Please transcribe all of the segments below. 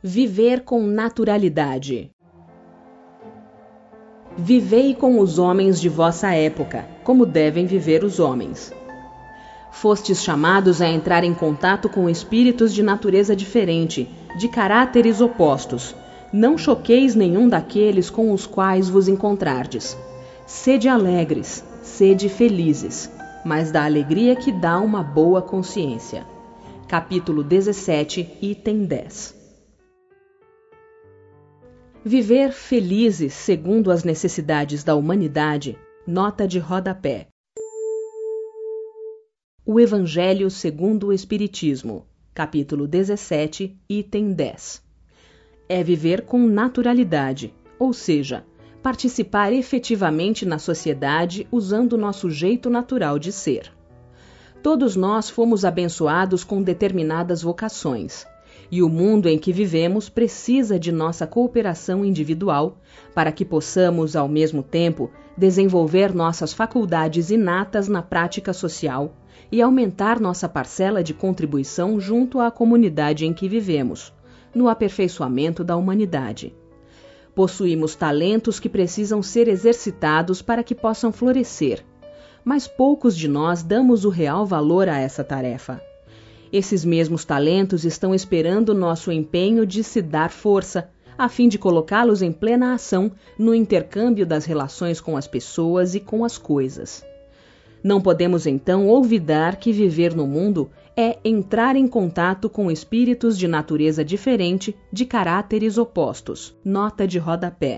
Viver com naturalidade. Vivei com os homens de vossa época, como devem viver os homens. Fostes chamados a entrar em contato com espíritos de natureza diferente, de caráteres opostos. Não choqueis nenhum daqueles com os quais vos encontrardes. Sede alegres, sede felizes, mas da alegria que dá uma boa consciência. Capítulo 17, item 10. Viver felizes segundo as necessidades da humanidade, nota de rodapé. O Evangelho segundo o Espiritismo, capítulo 17, item 10. É viver com naturalidade, ou seja, participar efetivamente na sociedade usando nosso jeito natural de ser. Todos nós fomos abençoados com determinadas vocações, e o mundo em que vivemos precisa de nossa cooperação individual para que possamos, ao mesmo tempo, desenvolver nossas faculdades inatas na prática social e aumentar nossa parcela de contribuição junto à comunidade em que vivemos, no aperfeiçoamento da humanidade. Possuímos talentos que precisam ser exercitados para que possam florescer, mas poucos de nós damos o real valor a essa tarefa. Esses mesmos talentos estão esperando nosso empenho de se dar força, a fim de colocá-los em plena ação no intercâmbio das relações com as pessoas e com as coisas. Não podemos então olvidar que viver no mundo é entrar em contato com espíritos de natureza diferente, de caráteres opostos. Nota de rodapé.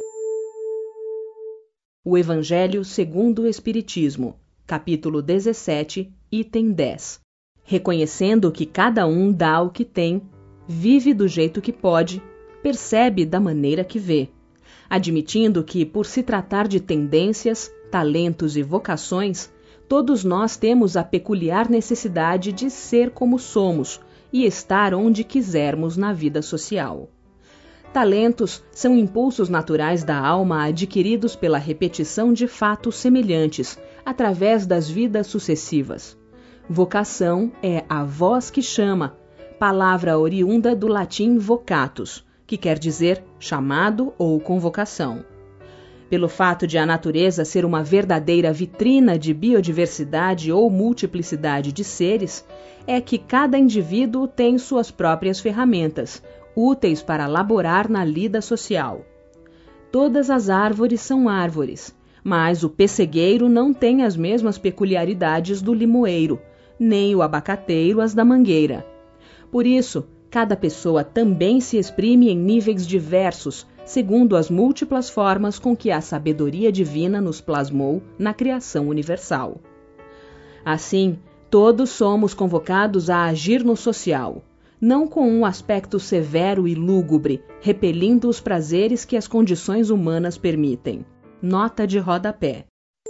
O Evangelho segundo o Espiritismo, capítulo 17, item 10. Reconhecendo que cada um dá o que tem, vive do jeito que pode, percebe da maneira que vê. Admitindo que, por se tratar de tendências, talentos e vocações, todos nós temos a peculiar necessidade de ser como somos e estar onde quisermos na vida social. Talentos são impulsos naturais da alma adquiridos pela repetição de fatos semelhantes, através das vidas sucessivas. Vocação é a voz que chama, palavra oriunda do latim vocatus, que quer dizer chamado ou convocação. Pelo fato de a natureza ser uma verdadeira vitrina de biodiversidade ou multiplicidade de seres, é que cada indivíduo tem suas próprias ferramentas, úteis para laborar na lida social. Todas as árvores são árvores, mas o pessegueiro não tem as mesmas peculiaridades do limoeiro, nem o abacateiro as da mangueira. Por isso, cada pessoa também se exprime em níveis diversos, segundo as múltiplas formas com que a sabedoria divina nos plasmou na criação universal. Assim, todos somos convocados a agir no social, não com um aspecto severo e lúgubre, repelindo os prazeres que as condições humanas permitem. Nota de rodapé.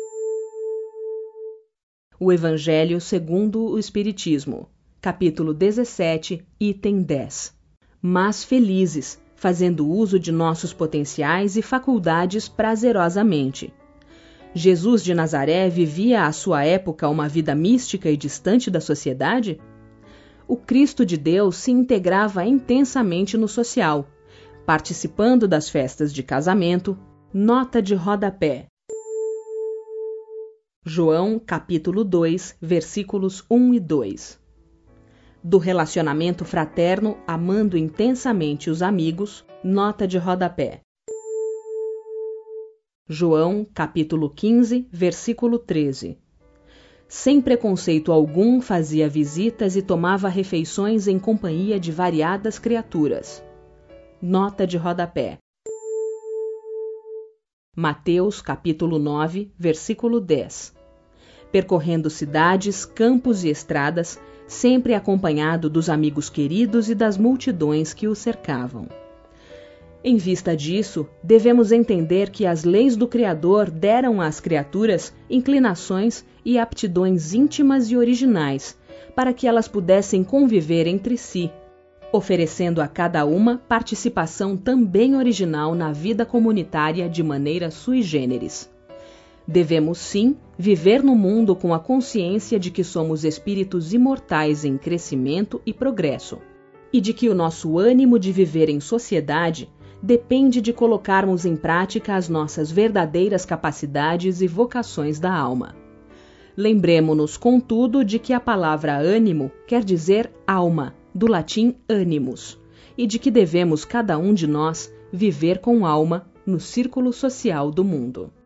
O Evangelho segundo o Espiritismo, capítulo 17, item 10. Mas felizes, fazendo uso de nossos potenciais e faculdades prazerosamente. Jesus de Nazaré vivia à sua época uma vida mística e distante da sociedade? O Cristo de Deus se integrava intensamente no social, participando das festas de casamento. Nota de rodapé. João, capítulo 2, versículos 1 e 2. Do relacionamento fraterno, amando intensamente os amigos. Nota de rodapé. João, capítulo 15, versículo 13. Sem preconceito algum, fazia visitas e tomava refeições em companhia de variadas criaturas. Nota de rodapé. Mateus, capítulo 9, versículo 10. Percorrendo cidades, campos e estradas, sempre acompanhado dos amigos queridos e das multidões que o cercavam. Em vista disso, devemos entender que as leis do Criador deram às criaturas inclinações e aptidões íntimas e originais, para que elas pudessem conviver entre si, oferecendo a cada uma participação também original na vida comunitária de maneira sui generis. Devemos, sim, viver no mundo com a consciência de que somos espíritos imortais em crescimento e progresso. e de que o nosso ânimo de viver em sociedade depende de colocarmos em prática as nossas verdadeiras capacidades e vocações da alma. Lembremo-nos, contudo, de que a palavra ânimo quer dizer alma, do latim animus, e de que devemos cada um de nós viver com alma no círculo social do mundo.